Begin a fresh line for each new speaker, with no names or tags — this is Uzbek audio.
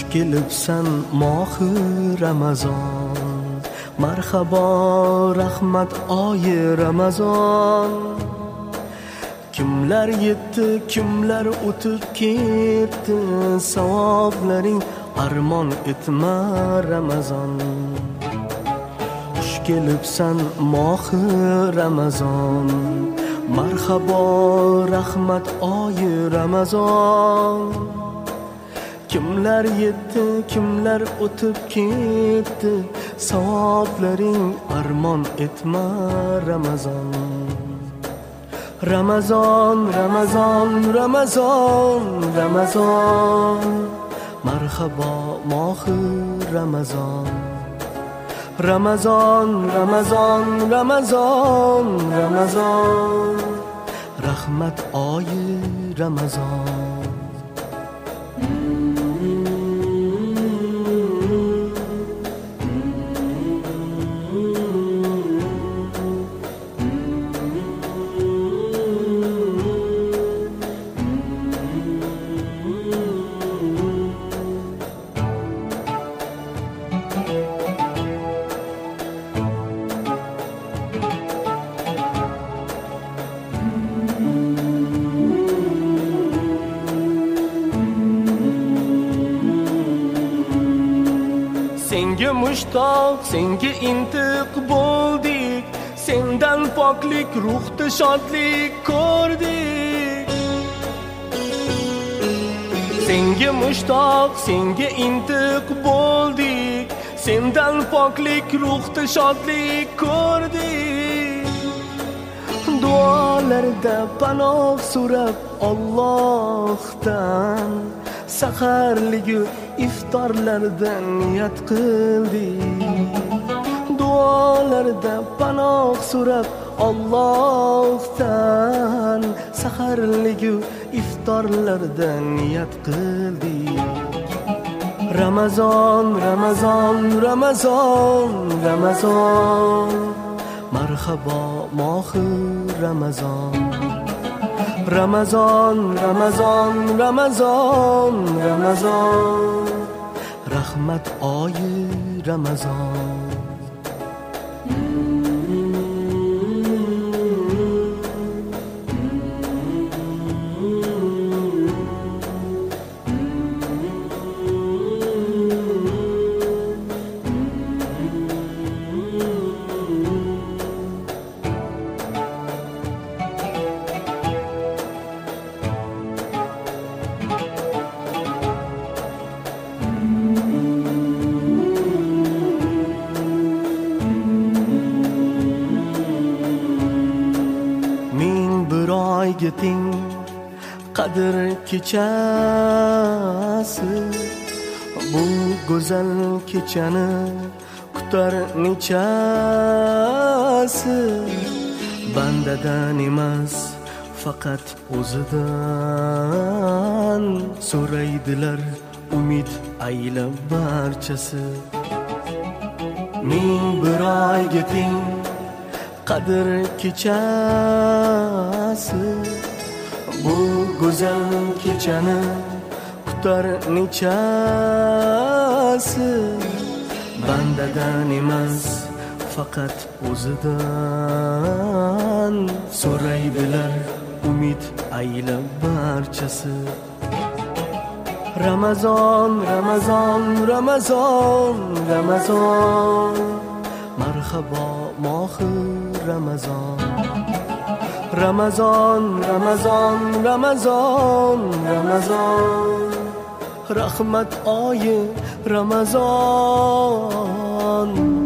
kelibsan mohi Ramazon, marhabo rahmat oyi Ramazon. Kimlar yetdi, kimlar o'tib ketdi, savoblaring armon etma Ramazon. Xush kelibsan mohi Ramazon, marhabo rahmat oyi Ramazon. Kimlar yetdi, kimlar o'tib ketdi, savoblaring armon etma Ramazon. Ramazon, Ramazon, Ramazon, Ramazon, marhabo mohi Ramazon. Ramazon, Ramazon, Ramazon, Ramazon, rahmat oyi Ramazon. Senga mushtoq, senga intiq bo'ldik, sendan poklik, ruhda shodlik ko'rdik. Senga mushtoq, senga intiq bo'ldik, sendan poklik, ruhda shodlik ko'rdik. Duolarda panoh so'rab Allohdan, saharligu iftorlardan niyat qildik. Duolarda panoh so'rab Allohdan, saharligu iftorlardan niyat qildik. Ramazon, Ramazon, Ramazon, Ramazon, marhabo mohi Ramazon. Ramazon, Ramazon, Ramazon, Ramazon, rahmat oyi Ramazon. Yeting qadr kechasi, bu go'zal kechani kutar nechasi. Bandadan emas, faqat o'zidan so'raydilar umid aylab barchasi. Ming bir oyga teng qadr kechasi, bu go'zal kechani kutar nechasi. Bandadan emas, faqat o'zidan so'raydilar umid aylab barchasi. Ramazon, Ramazon, Ramazon, Ramazon, marhabo mohi Ramazon. Ramazon, Ramazon, Ramazon, Ramazon, rahmat oyi Ramazon.